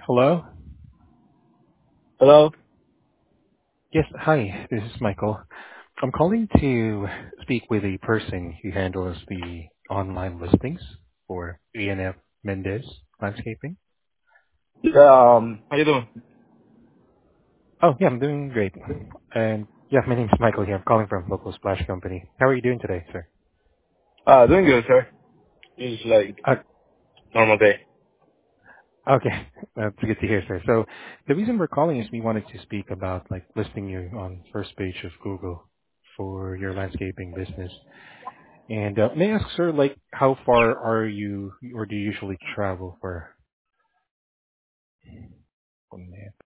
Hello? Hello? Yes, hi, this is Michael. I'm calling to speak with a person who handles the online listings for ENF Mendez Landscaping. Yeah, how you doing? Oh, yeah, I'm doing great. And yeah, my name's Michael here. I'm calling from local splash company. How are you doing today, sir? Doing good, sir. It's like Uh, normal day. okay, that's good to hear, sir. So the reason we're calling is we wanted to speak about like listing you on first page of Google for your landscaping business. And may I ask, sir, like, how far are you, or do you usually travel for?